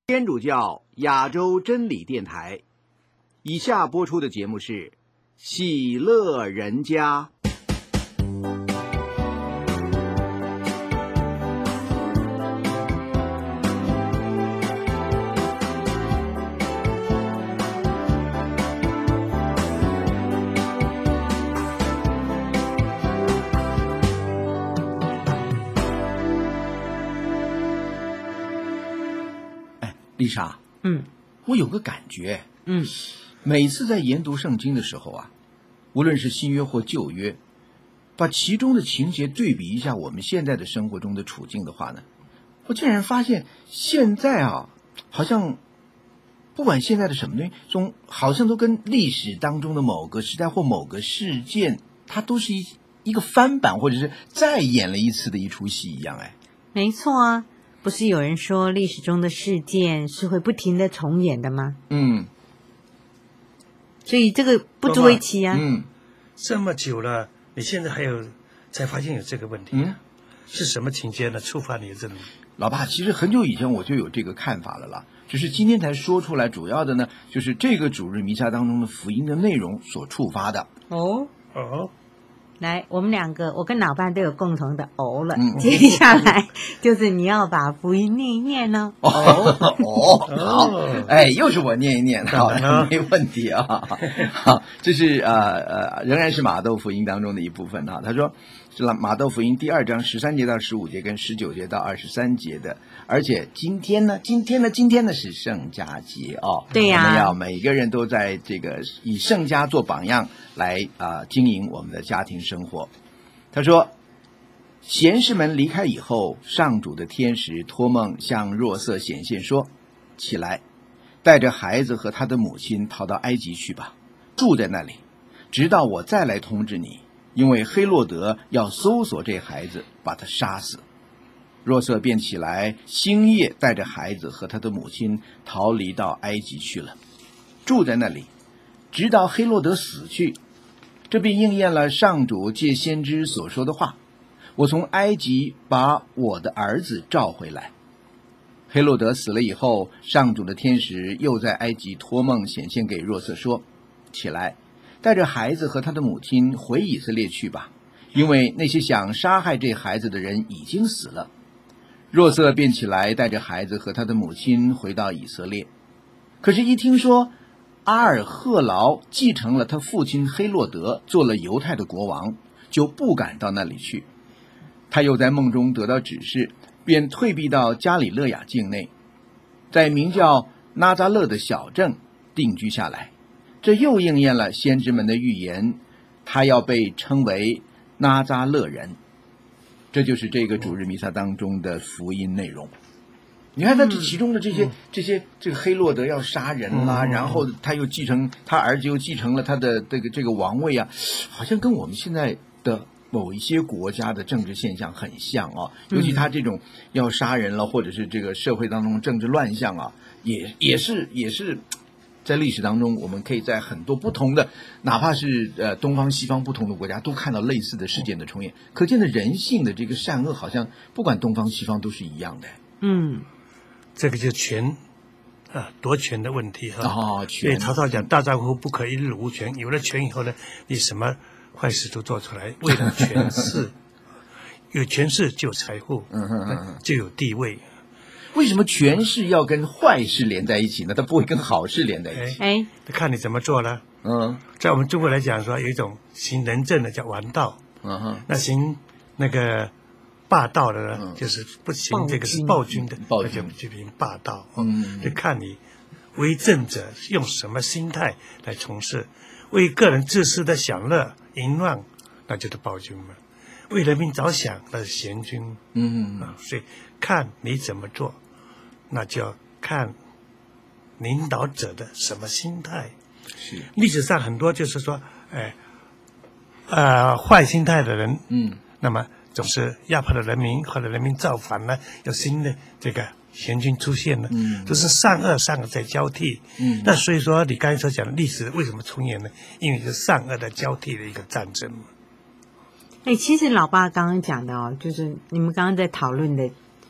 天主教亚洲真理电台，以下播出的节目是《喜乐人家》。丽莎，我有个感觉，每次在研读圣经的时候啊，无论是新约或旧约，把其中的情节对比一下我们现在的生活中的处境的话呢，我竟然发现现在啊，好像不管现在的什么东西，好像都跟历史当中的某个时代或某个事件，它都是一个翻版，或者是再演了一次的一出戏一样。 没错啊。不是有人说历史中的事件是会不停的重演的吗？所以这个不足为奇啊。 这么久了，你现在才发现有这个问题，是什么情节呢？触发你的这种？ 老爸，其实很久以前我就有这个看法了啦，只是今天才说出来。主要的呢，就是这个主日弥撒当中的福音的内容所触发的。 来，我们两个，我跟老伴都有共同的了。接下来就是你要把福音念一念呢。 好，又是我念一念，好，没问题啊。好，这是仍然是马窦福音当中的一部分啊。他说是马窦福音第2章13节到15节跟19节到23节的，而且今天呢是圣家节哦。 对呀， 我们要每个人都在这个以圣家做榜样来经营我们的家庭生活。他说，贤士们离开以后，上主的天使托梦向若瑟显现说，起来，带着孩子和他的母亲逃到埃及去吧，住在那里，直到我再来通知你，因为黑落德要搜索这孩子，把他杀死。若瑟便起来，星夜带着孩子和他的母亲逃离到埃及去了，住在那里，直到黑落德死去。这便应验了上主借先知所说的话，我从埃及把我的儿子召回来。黑落德死了以后，上主的天使又在埃及托梦显现给若瑟说，起来，带着孩子和他的母亲回以色列去吧，因为那些想杀害这孩子的人已经死了。若瑟便起来，带着孩子和他的母亲回到以色列。可是一听说阿尔赫劳继承了他父亲黑落德，做了犹太的国王，就不敢到那里去。他又在梦中得到指示，便退避到加里勒亚境内，在名叫拿撒勒的小镇定居下来。这又应验了先知们的预言，他要被称为拿撒勒人。这就是这个主日弥撒当中的福音内容。你看他这其中的这个黑落德要杀人啦，然后他儿子又继承了他的这个王位啊，好像跟我们现在的某一些国家的政治现象很像啊。尤其他这种要杀人了，或者是这个社会当中政治乱象啊，也是在历史当中，我们可以在很多不同的，哪怕是东方西方不同的国家，都看到类似的事件的重演。可见的人性的这个善恶，好像不管东方西方都是一样的。 这个就夺权的问题哈。 权。 对，曹操讲大丈夫不可一日无权，有了权以后呢，你什么坏事都做出来，为了权势。有权势就有财富，就有地位。 为什么权势要跟坏事连在一起呢？它不会跟好事连在一起。 看你怎么做了。在我们中国来讲说，有一种行仁政的叫王道，那行那个霸道的呢，就是不行这个是暴君的，那就行霸道。就看你为政者用什么心态来从事，为个人自私的享乐淫乱，那就是暴君嘛。为人民着想，那是贤君。所以看你怎么做，那就要看领导者的什么心态。 是历史上很多就是说，坏心态的人，那么总是压迫了人民，或者人民造反了，有新的这个贤君出现了，都是善恶在交替。那所以说，你刚才所讲的历史为什么重演呢？因为是善恶的交替的一个战争嘛。 其实老爸刚刚讲的就是你们刚刚在讨论的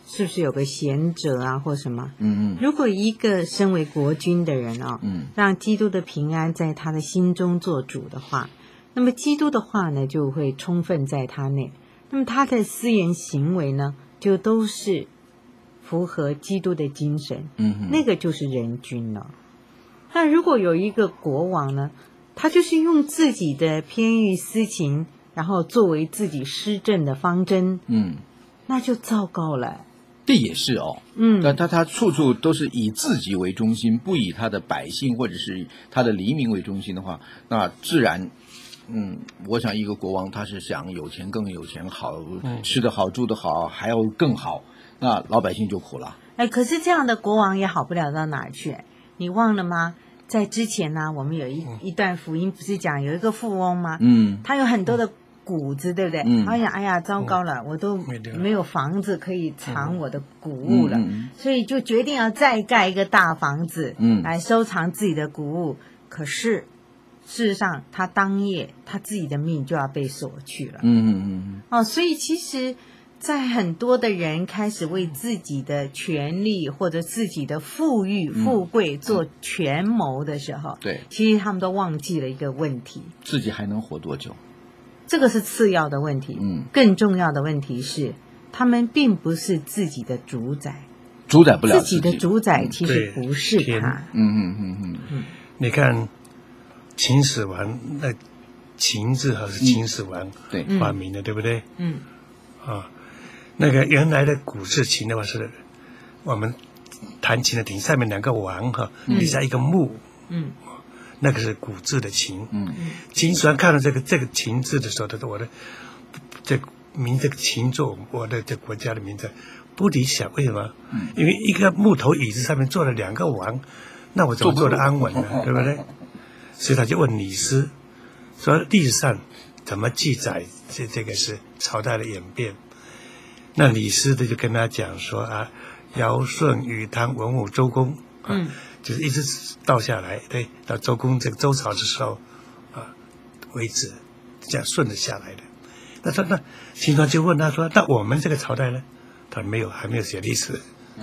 是不是有个贤者啊或什么？如果一个身为国君的人让基督的平安在他的心中做主的话，那么基督的话呢就会充分在他内，那么他的思言行为呢就都是符合基督的精神，那个就是人君了。那如果有一个国王呢，他就是用自己的偏欲私情，然后作为自己施政的方针，那就糟糕了。 这也是哦，他处处都是以自己为中心，不以他的百姓或者是他的黎民为中心的话，那自然，我想一个国王他是想有钱更有钱好，吃得好住得好还要更好，那老百姓就苦了。 可是这样的国王也好不了到哪儿去，你忘了吗？在之前呢，我们有一段福音不是讲有一个富翁吗？他有很多的谷子，对不对？哎呀，糟糕了，我都没有房子可以藏我的谷物了，所以就决定要再盖一个大房子，来收藏自己的谷物。可是事实上，他当夜他自己的命就要被索去了。所以其实，在很多的人开始为自己的权利或者自己的富裕、富贵做权谋的时候， 对， 其实他们都忘记了一个问题： 自己还能活多久？ 这个是次要的问题。更重要的问题是，他们并不是自己的主宰， 主宰不了自己的主宰，其实不是他。 你看秦始皇，那秦字还是秦始皇发明的，对不对？那个原来的古字秦的话是，我们弹琴的琴上面两个王底下一个木，那个是古字的秦。秦始皇看到这个秦字的时候，他说我的这个秦作我的这国家的名字不理想，为什么？因为一个木头椅子上面坐了两个王，那我怎么坐得安稳呢？对不对？所以他就问李斯，说历史上怎么记载这个是朝代的演变？那李斯的就跟他讲说尧舜禹汤文武周公就是一直倒下来，对，到周公这个周朝的时候为止，这样顺着下来的。那秦始皇就问他说：“那我们这个朝代呢？”他说：“还没有写历史。”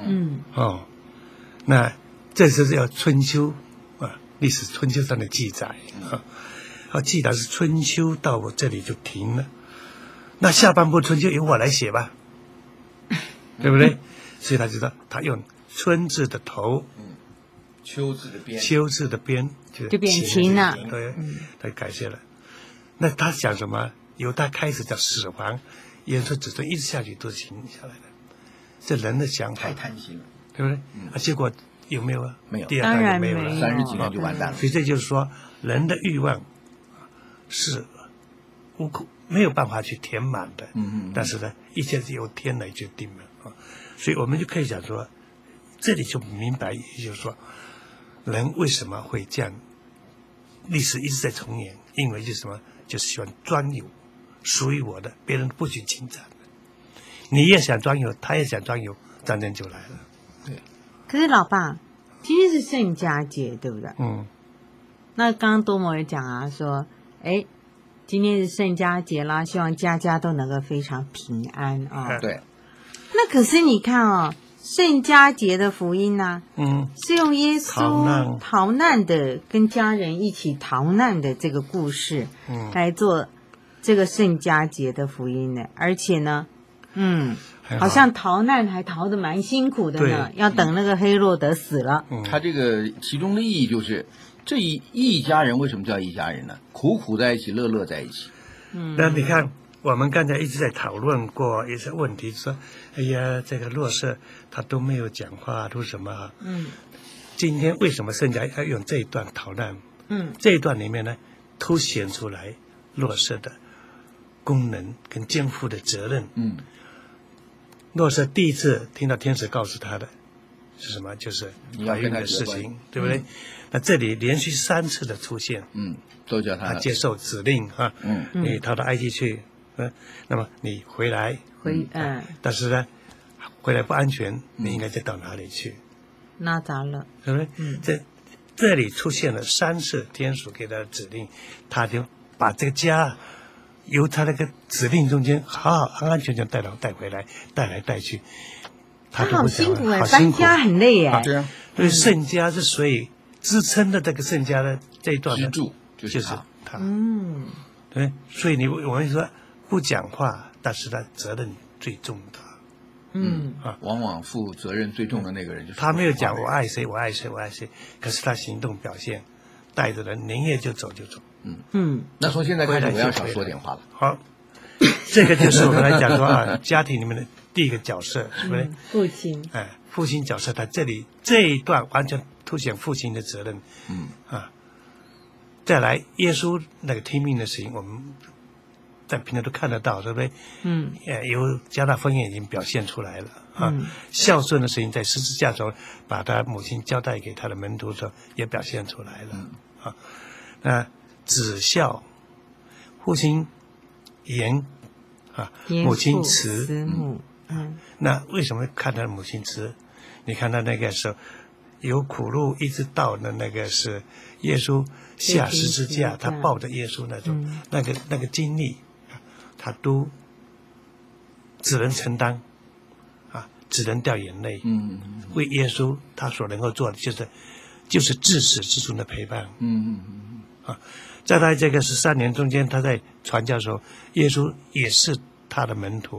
那这就是要春秋历史春秋上的记载记载是春秋到我这里就停了，那下半部春秋由我来写吧，对不对？所以他知道他用春字的头， 秋字的边就变秦了， 对，他改写了。那他讲什么？由他开始叫始皇，延续子孙一直下去都是秦下来的。这人的想法太贪心了， 对不对？结果有没有啊？ 没有， 第二代就没有了 ，30几年就完蛋了。 所以这就是说，人的欲望是没有办法去填满的。但是呢，一切是由天来决定的所以我们就可以讲说，这里就明白，也就是说，人为什么会这样？历史一直在重演，因为就是什么？就是喜欢专有，属于我的，别人不许侵占的。你也想专有，他也想专有，战争就来了。对。 可是老爸，今天是圣家节，对不对？那刚刚多摩也讲说，今天是圣家节啦，希望家家都能够非常平安对。 那可是你看圣家节的福音呢，是用耶稣逃难的，跟家人一起逃难的这个故事，来做这个圣家节的福音呢，而且呢，好像逃难还逃得蛮辛苦的呢，要等那个黑落德死了。 他这个其中的意义就是，这一家人为什么叫一家人呢？苦苦在一起，乐乐在一起。 那你看，我们刚才一直在讨论过一些问题，说，哎呀，这个洛色他都没有讲话，都什么？今天为什么圣家要用这一段逃难？这一段里面呢，凸显出来洛色的功能跟肩负的责任。洛色第一次听到天使告诉他的是什么？就是怀孕的事情，对不对？那这里连续3次的出现， 都叫他接受指令你逃到埃及去，那么你回来，但是呢，回来不安全，你应该再到哪里去？ 那咋了？ 对不对？这里出现了3次天使给他的指令，他就把这个家由他那个指令中间好好安安全全带回来，带来带去。 他好辛苦哎，搬家很累哎。 对啊， 所以圣家之所以支撑的这个圣家的这一段支柱就是他。对，所以我们说不讲话，但是他责任最重的。 往往负责任最重的那个人就是他没有讲我爱谁，我爱谁，我爱谁，可是他行动表现带着人宁愿就走就走。 那从现在开始我要少说点话了。 好，这个就是我们来讲说家庭里面的第一个角色，是不是？ 父亲。 父亲角色在这一段完全凸显父亲的责任。再来耶稣那个听命的事情，我们在平常都看得到，对不对？由加大婚宴已经表现出来了孝顺的事情在十字架中把他母亲交代给他的门徒的时候也表现出来了。那子孝，父亲严母亲慈。那为什么看他的母亲慈？你看他那个时候有苦路，一直到的那个是耶稣下十字架，他抱着耶稣那种那个经历，他都只能承担只能掉眼泪。为耶稣他所能够做的就是至死至终的陪伴。在他这个13年中间，他在传教的时候，耶稣也是他的门徒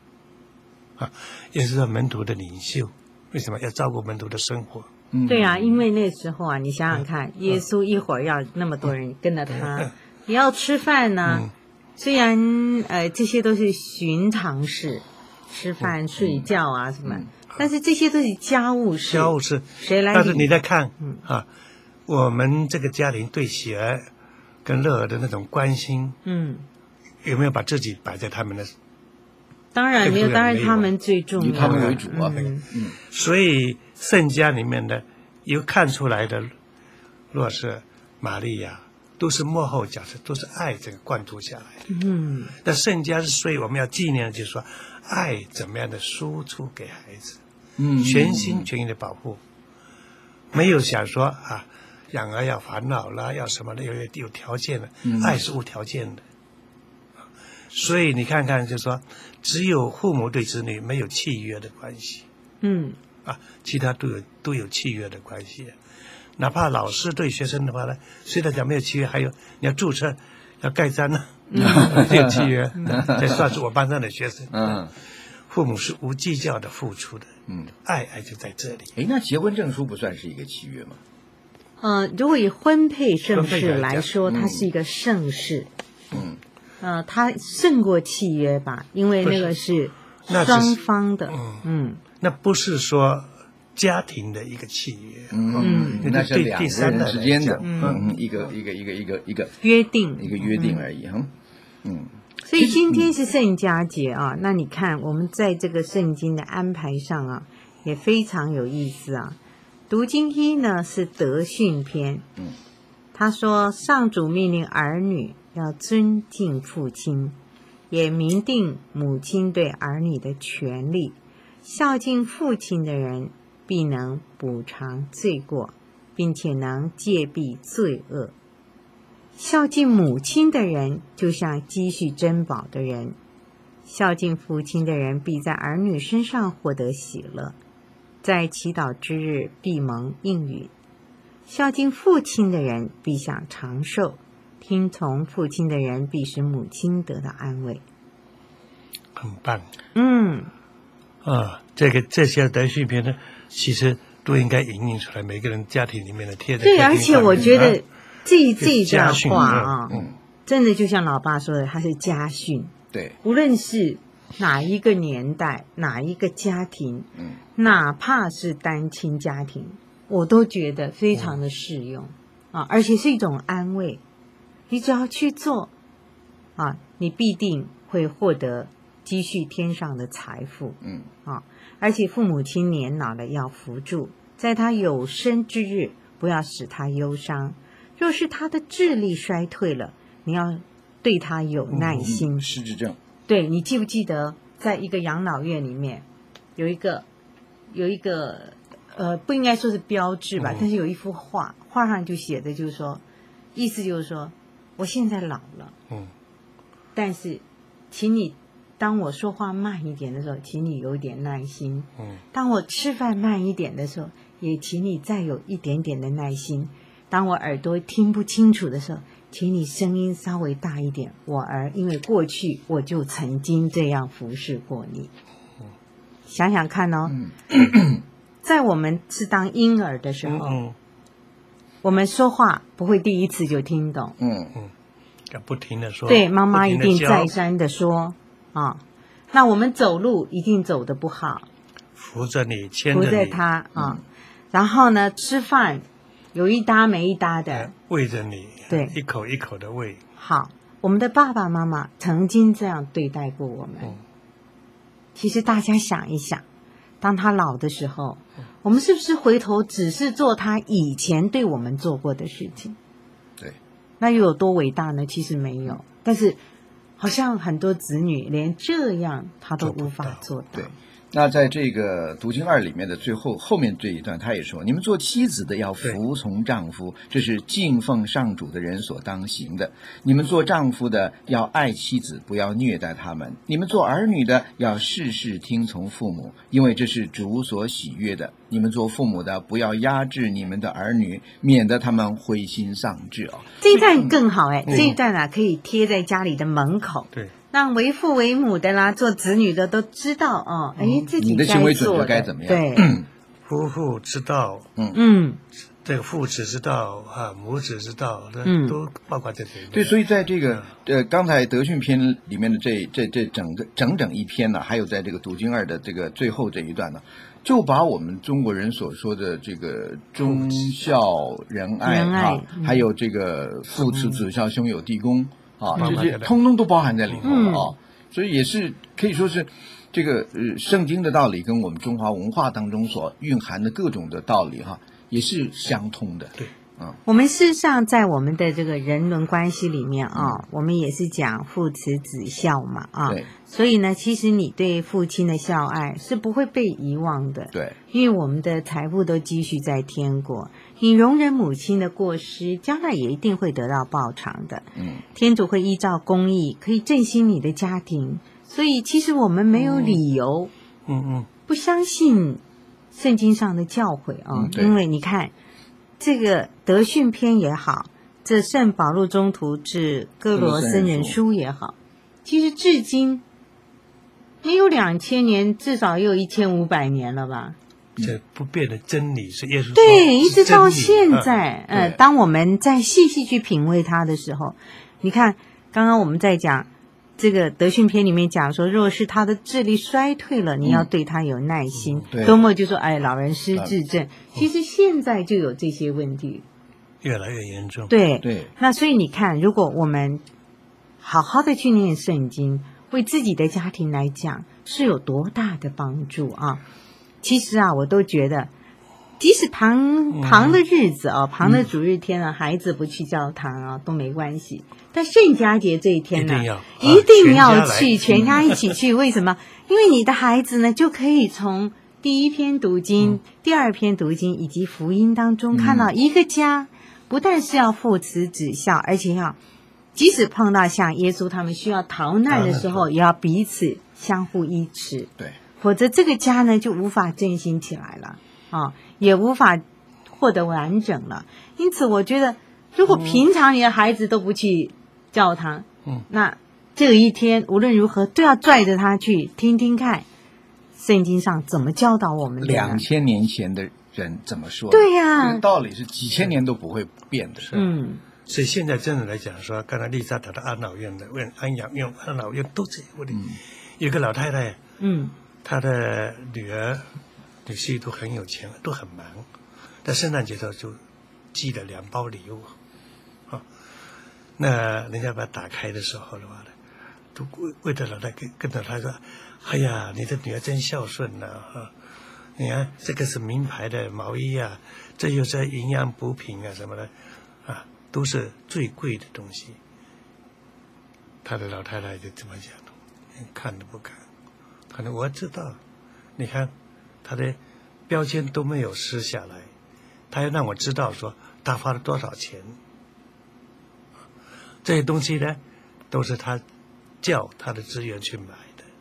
也是他门徒的领袖。为什么要照顾门徒的生活？ 对啊，因为那时候你想想看，耶稣一会儿要那么多人跟着他，也要吃饭呢。虽然这些都是寻常事，吃饭、睡觉什么，但是这些都是家务事。 家务事谁来？ 但是你在看我们这个家庭对喜儿跟乐儿的那种关心，有没有把自己摆在他们的？ 当然没有，当然他们最重要， 以他们为主所以圣家里面的有看出来的，若是玛利亚，都是幕后角色，都是爱这个灌注下来的。那圣家所以我们要纪念的就是说，爱怎么样的输出给孩子，全心全意的保护，没有想说养儿要烦恼啦，要什么的，有条件的，爱是无条件的。所以你看看，就是说，只有父母对子女没有契约的关系，其他都有契约的关系。哪怕老师对学生的话呢，虽然讲没有契约，还有你要注册，要盖章呢，有契约，这算是我班上的学生。父母是无计较的付出的，爱就在这里。 那结婚证书不算是一个契约吗？ 如果以婚配正式来说，它是一个盛事。它胜过契约吧，因为那个是双方的。 那不是说家庭的一个契约。 那是两个人之间的一个约定， 一个约定而已。 所以今天是圣家节那你看我们在这个圣经的安排上也非常有意思读经一呢是德训篇。他说上主命令儿女要尊敬父亲，也明定母亲对儿女的权利。孝敬父亲的人必能补偿罪过，并且能戒避罪恶。孝敬母亲的人就像积蓄珍宝的人，孝敬父亲的人必在儿女身上获得喜乐，在祈祷之日必蒙应允。孝敬父亲的人必享长寿，听从父亲的人必使母亲得到安慰。 很棒。这些德训篇呢，其实都应该引用出来，每个人家庭里面的贴的。 对，而且我觉得这段话真的就像老爸说的，它是家训。 对， 无论是哪一个年代，哪一个家庭，哪怕是单亲家庭，我都觉得非常的适用而且是一种安慰。你只要去做你必定会获得积蓄天上的财富。而且父母亲年老了要扶助，在他有生之日不要使他忧伤。若是他的智力衰退了，你要对他有耐心。 失智症。 对，你记不记得在一个养老院里面有一个不应该说是标志吧，但是有一幅画上就写的就是说，意思就是说我现在老了，但是请你当我说话慢一点的时候，请你有点耐心。当我吃饭慢一点的时候，也请你再有一点点的耐心。当我耳朵听不清楚的时候，请你声音稍微大一点。我儿，因为过去我就曾经这样服侍过你。想想看哦，在我们是当婴儿的时候，我们说话不会第一次就听懂。 要不停的说。 对，妈妈一定再三的说啊。那我们走路一定走得不好， 扶着你，牵着你， 扶着他啊。然后呢，吃饭有一搭没一搭的， 喂着你， 对， 一口一口的喂。 好，我们的爸爸妈妈曾经这样对待过我们。其实大家想一想，当他老的时候，我们是不是回头只是做他以前对我们做过的事情？ 对， 那又有多伟大呢？其实没有，但是好像很多子女连这样他都无法做到。 对，那在这个读经2里面的后面这一段，他也说：你们做妻子的要服从丈夫，这是敬奉上主的人所当行的；你们做丈夫的要爱妻子，不要虐待他们；你们做儿女的要事事听从父母，因为这是主所喜悦的。你们做父母的不要压制你们的儿女，免得他们灰心丧志哦。 这一段更好这一段啊可以贴在家里的门口。 对。 让为父为母的啦，做子女的都知道自己你的行为准则该怎么样？ 对， 夫妇之道，这个父子之道母子之道，都包括这些。 对，所以在这个刚才德训篇里面的这整一篇呢，还有在这个读经2的这个最后这一段呢，就把我们中国人所说的这个忠孝仁爱还有这个父慈子孝兄友弟恭。这些通通都包含在里头了所以也是可以说是这个圣经的道理跟我们中华文化当中所蕴含的各种的道理也是相通的。 对， 我们事实上在我们的这个人伦关系里面我们也是讲父慈子孝嘛对， 所以呢，其实你对父亲的孝爱是不会被遗忘的。 对， 因为我们的财富都积蓄在天国，你容忍母亲的过失，将来也一定会得到报偿的。天主会依照公义可以振兴你的家庭，所以其实我们没有理由不相信圣经上的教诲因为你看这个德训篇也好，这圣保禄宗徒致哥罗森人书也好，其实至今没有2000年，至少也有1500年了吧。 这不变的真理是耶稣说， 对，一直到现在。当我们再细细去品味它的时候，你看刚刚我们在讲这个德训篇里面讲说，若是他的智力衰退了，你要对他有耐心。多么就说老人失智症，其实现在就有这些问题， 越来越严重。 对，那所以你看，如果我们好好的去念圣经，为自己的家庭来讲是有多大的帮助其实我都觉得，即使旁的日子旁的主日天孩子不去教堂都没关系。但圣家节这一天呢，一定要去，全家一起去。为什么？因为你的孩子呢，就可以从第一篇读经、第二篇读经以及福音当中看到一个家，不但是要父慈子孝，而且即使碰到像耶稣他们需要逃难的时候，也要彼此相互依持。 对。 否则这个家呢就无法振兴起来了也无法获得完整了。因此我觉得，如果平常你的孩子都不去教堂那这一天无论如何都要拽着他去听听看圣经上怎么教导我们的 2000年前的人怎么说。 对呀， 这个道理是几千年都不会变的。 所以现在真的来讲说，刚才丽莎谈的安老院的安养院、安老院都这问题。有个老太太她的女儿女婿都很有钱，都很忙，在圣诞节的时候就寄了2包礼物那人家把它打开的时候的话呢，都为着老太跟着他说：“哎呀，你的女儿真孝顺你看这个是名牌的毛衣这又是营养补品什么的都是最贵的东西。”他的老太太就这么讲，看都不看。可能我知道，你看他的标签都没有撕下来，他要让我知道说他花了多少钱。这些东西呢，都是他叫他的资源去买的。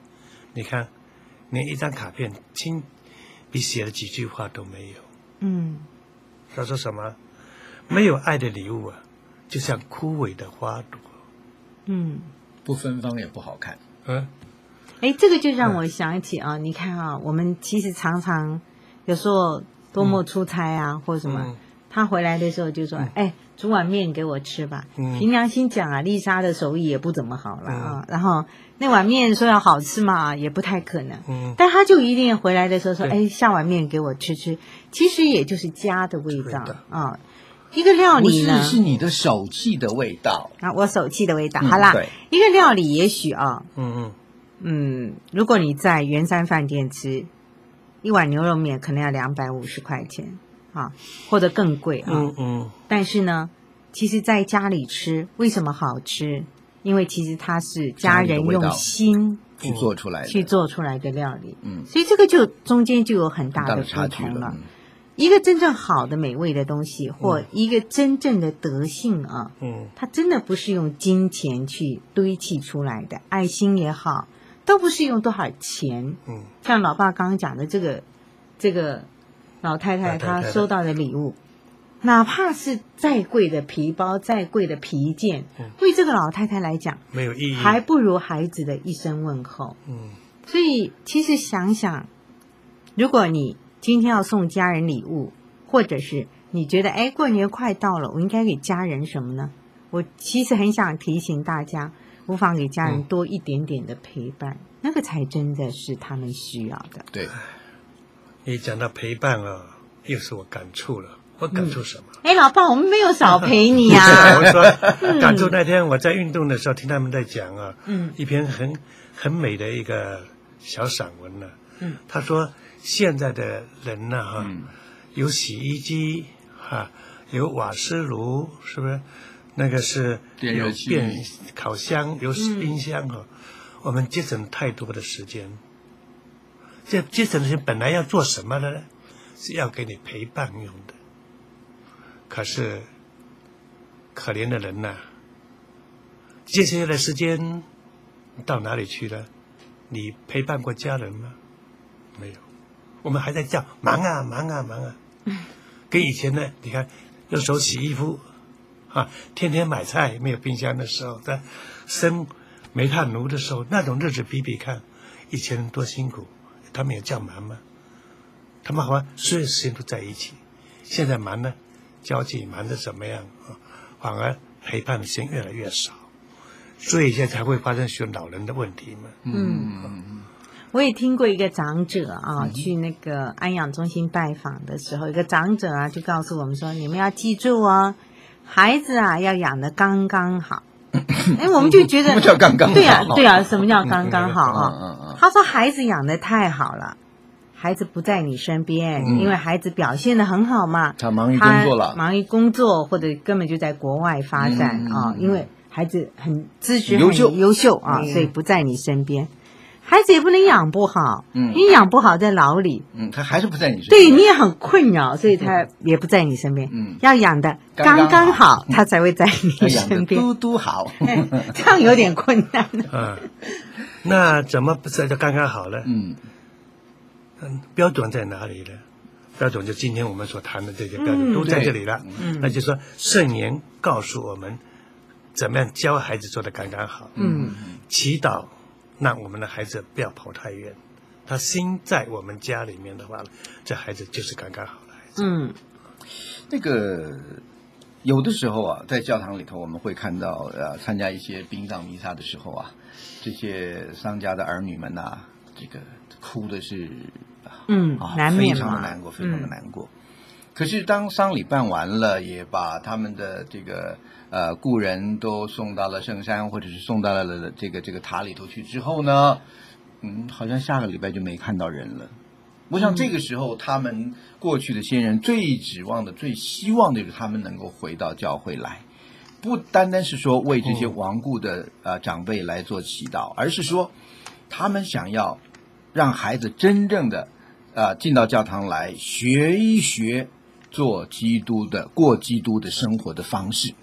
你看，连一张卡片亲笔写了几句话都没有。他说什么？没有爱的礼物啊，就像枯萎的花朵。 不芬芳也不好看。 这个就让我想起啊，你看啊，我们其实常常有时候周末出差啊，或者什么，他回来的时候就说：“煮碗面给我吃吧。”凭良心讲啊，丽莎的手艺也不怎么好了啊。然后那碗面说要好吃嘛，也不太可能。但他就一定回来的时候说：“下碗面给我吃吃。”其实也就是家的味道啊。一个料理呢， 是你的手气的味道啊，我手气的味道。好啦，一个料理也许啊，如果你在圆山饭店吃一碗牛肉面，可能要250块钱啊，或者更贵啊。但是呢，其实在家里吃为什么好吃？因为其实它是家人用心去做出来的料理。所以这个就中间就有很大的不同了。一个真正好的美味的东西，或一个真正的德性啊，它真的不是用金钱去堆砌出来的，爱心也好，都不是用多少钱。像老爸刚刚讲的这个老太太她收到的礼物，哪怕是再贵的皮包、再贵的皮件，对这个老太太来讲没有意义， 还不如孩子的一声问候。所以其实想想，如果你今天要送家人礼物，或者是你觉得过年快到了，我应该给家人什么呢？我其实很想提醒大家，不妨给家人多一点点的陪伴，那个才真的是他们需要的。 对， 你讲到陪伴啊，又是我感触了。我感触什么？ 老爸，我们没有少陪你啊。 我说感触那天我在运动的时候听他们在讲啊，一篇很美的一个小散文呢。他说现在的人呢，有洗衣机有瓦斯炉，是不是？那个是有烤箱，有冰箱我们节省太多的时间。这节省的时间本来要做什么的呢？是要给你陪伴用的。可是可怜的人呐，接下来的时间到哪里去了？你陪伴过家人吗？没有，我们还在叫忙啊忙啊忙啊。跟以前呢，你看用手洗衣服天天买菜，没有冰箱的时候，在生煤炭炉的时候，那种日子比比看，以前人多辛苦，他们也叫忙吗？他们好像所有时间都在一起。现在忙呢，交际忙得怎么样反而陪伴的时间越来越少，所以现在才会发生许多老人的问题嘛。 我也听过一个长者去那个安养中心拜访的时候，一个长者就告诉我们说，你们要记住孩子要养得刚刚好。我们就觉得什么叫刚刚好？ 对啊，什么叫刚刚好他说孩子养得太好了，孩子不在你身边，因为孩子表现得很好嘛， 他忙于工作了， 忙于工作或者根本就在国外发展因为孩子很资质很优秀所以不在你身边。孩子也不能养不好，你养不好在牢里， 他还是不在你身边， 对你也很困扰，所以他也不在你身边。要养的刚刚好，他才会在你身边。 嘟嘟好， 这样有点困难。 那怎么不是叫刚刚好呢？标准在哪里呢？标准就今天我们所谈的这些标准都在这里了。那就是说圣言告诉我们怎么样教孩子做得刚刚好。祈祷让我们的孩子不要跑太远，他心在我们家里面的话，这孩子就是刚刚好的孩子。 那个有的时候在教堂里头我们会看到参加一些殡葬弥撒的时候这些丧家的儿女们这个哭的是难免非常的难过，非常的难过。可是当丧礼办完了，也把他们的这个故人都送到了圣山，或者是送到了这个塔里头去之后呢，好像下个礼拜就没看到人了。我想这个时候他们过去的先人最指望的、最希望的就是他们能够回到教会来，不单单是说为这些亡故的长辈来做祈祷，而是说他们想要让孩子真正的进到教堂来学一学过基督的生活的方式，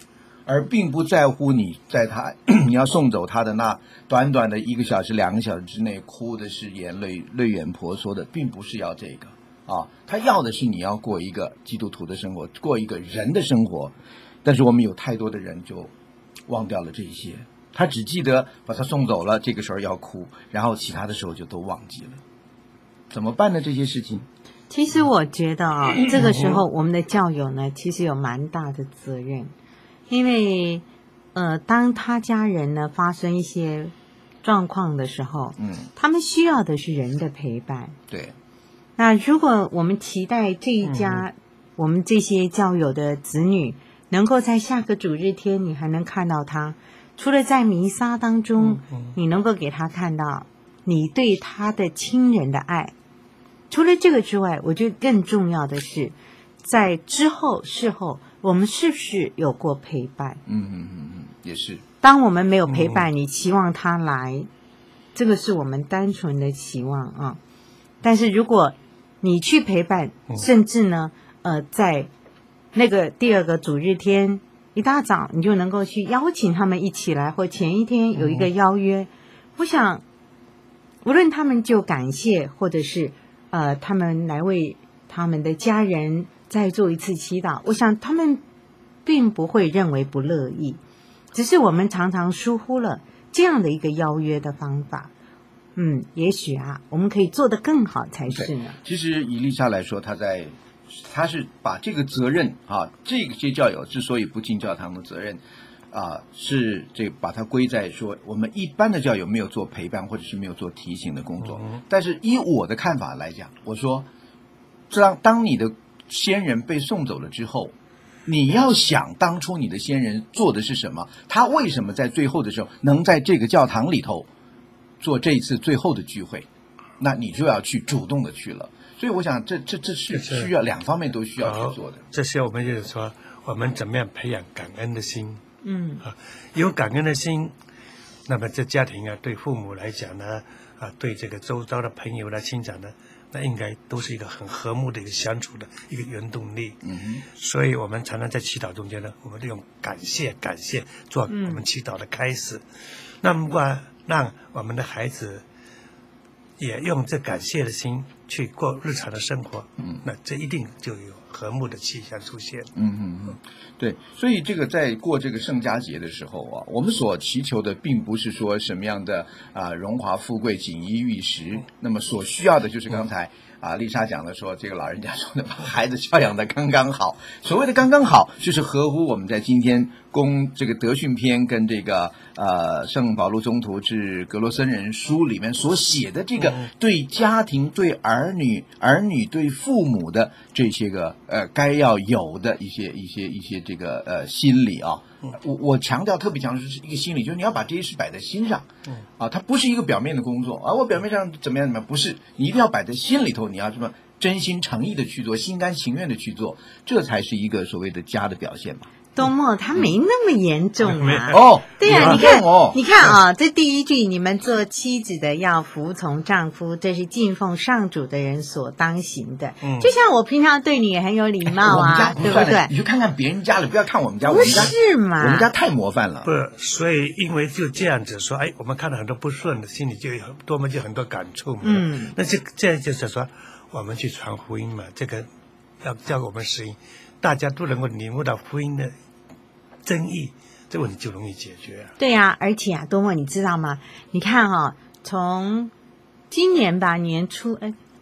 而并不在乎你在他你要送走他的那短短的1个小时、2个小时之内哭的是眼泪眼婆娑的，并不是要这个啊，他要的是你要过一个基督徒的生活，过一个人的生活。但是我们有太多的人就忘掉了这些，他只记得把他送走了，这个时候要哭，然后其他的时候就都忘记了。怎么办呢？这些事情？ 其实我觉得啊，这个时候我们的教友呢，其实有蛮大的责任，因为当他家人呢发生一些状况的时候，他们需要的是人的陪伴。 对。 那如果我们期待这一家，我们这些教友的子女能够在下个主日天，你还能看到他，除了在弥撒当中，你能够给他看到你对他的亲人的爱。除了这个之外，我觉得更重要的是，在之后事后，我们是不是有过陪伴？ 也是。 当我们没有陪伴，你期望他来，这个是我们单纯的期望啊。但是如果你去陪伴，甚至呢，在那个第2个主日天一大早，你就能够去邀请他们一起来，或前一天有一个邀约。我想，无论他们就感谢，或者是他们来为他们的家人再做一次祈祷，我想他们并不会认为不乐意，只是我们常常疏忽了这样的一个邀约的方法。也许我们可以做得更好才是呢。 其实以利沙来说，他是把这个责任这些教友之所以不进教堂的责任是把它归在说我们一般的教友没有做陪伴或者是没有做提醒的工作。但是以我的看法来讲，我说当你的先人被送走了之后，你要想当初你的先人做的是什么，他为什么在最后的时候能在这个教堂里头做这一次最后的聚会，那你就要去主动的去了。所以我想这是需要2方面都需要去做的。 这些我们就是说，我们怎么样培养感恩的心？有感恩的心，那么这家庭对父母来讲呢，对这个周遭的朋友来欣赏呢，那应该都是一个很和睦的一个相处的一个原动力。所以我们常常在祈祷中间呢，我们利用感谢做我们祈祷的开始。那么让我们的孩子也用这感谢的心去过日常的生活，那这一定就有和睦的气象出现。 对，所以这个在过这个圣家节的时候我们所祈求的并不是说什么样的荣华富贵、锦衣玉食，那么所需要的就是刚才丽莎讲的说，这个老人家说的，把孩子教养的刚刚好。所谓的刚刚好，就是合乎我们在今天供这个德训篇跟这个圣保禄宗徒致格罗森人书里面所写的这个对家庭、对儿女对父母的这些个该要有的一些这个心理我强调特别强调是一个心理，就是你要把这些事摆在心上它不是一个表面的工作我表面上怎么样不是，你一定要摆在心里头，你要这么真心诚意的去做，心甘情愿的去做，这才是一个所谓的家的表现嘛。 多么他没那么严重对你看这第一句，你们做妻子的要服从丈夫，这是敬奉上主的人所当行的。就像我平常对你也很有礼貌对不对？ 你就看看别人家了，不要看我们家。 不是嘛？ 我们家太模范了。 不，所以因为就这样子说，我们看到很多不顺的，心里就很多感触嘛。那这样就是说，我们去传福音嘛，这个要教我们实行，大家都能够领悟到福音的真意，这问题就容易解决对而且多么你知道吗？你看从今年年初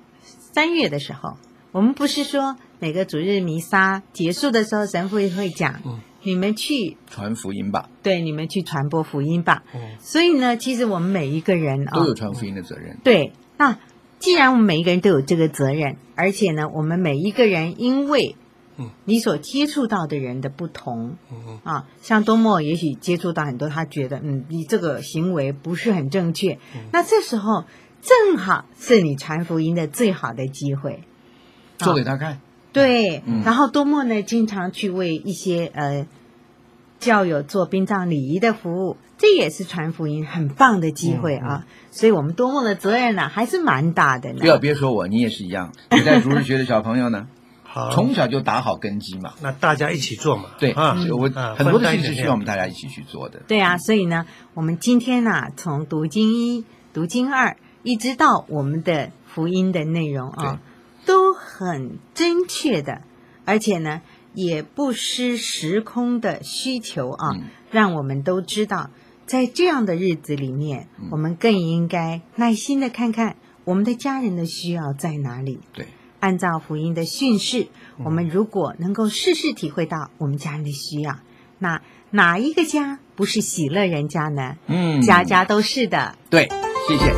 3月的时候，我们不是说每个主日弥撒结束的时候，神父会讲你们去传福音吧。 对，你们去传播福音吧。所以呢，其实我们每一个人都有传福音的责任。 对，那既然我们每一个人都有这个责任，而且呢，我们每一个人因为你所接触到的人的不同像多默也许接触到很多，他觉得你这个行为不是很正确，那这时候正好是你传福音的最好的机会， 做给他看。 对，然后多默呢经常去为一些教友做殡葬礼仪的服务，这也是传福音很棒的机会所以我们多默的责任呢还是蛮大的呢。 不要别说我，你也是一样。你在主日学的小朋友呢从小就打好根基嘛。 那大家一起做嘛。 对我很多的事情是需要我们大家一起去做的。 对啊，所以呢，我们今天呢，从读经1、读经2，一直到我们的福音的内容啊，都很真确的，而且呢，也不失时空的需求啊，让我们都知道，在这样的日子里面，我们更应该耐心的看看我们的家人的需要在哪里。 对， 按照福音的训示，我们如果能够事事体会到我们家人的需要，那哪一个家不是喜乐人家呢？家家都是的。 对，谢谢。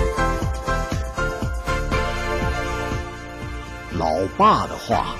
老爸的话。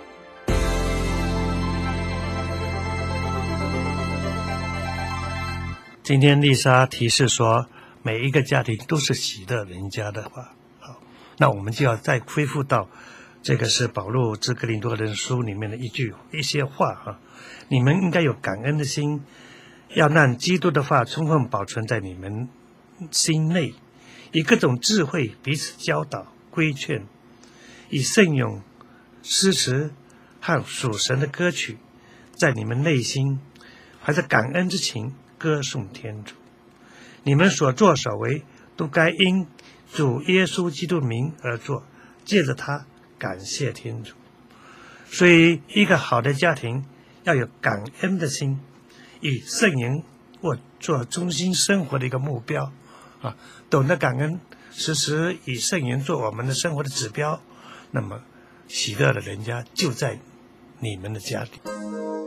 今天丽莎提示说，每一个家庭都是喜乐人家的话，好，那我们就要再恢复到这个是保罗致哥林多人书里面的一些话啊，你们应该有感恩的心，要让基督的话充分保存在你们心内，以各种智慧彼此教导规劝，以圣咏诗词和属神的歌曲，在你们内心怀着感恩之情歌颂天主。你们所作所为都该因主耶稣基督名而做，借着他感谢天主。所以一个好的家庭要有感恩的心，以圣言做中心生活的一个目标啊，懂得感恩，时时以圣言做我们的生活的指标，那么喜乐的人家就在你们的家里。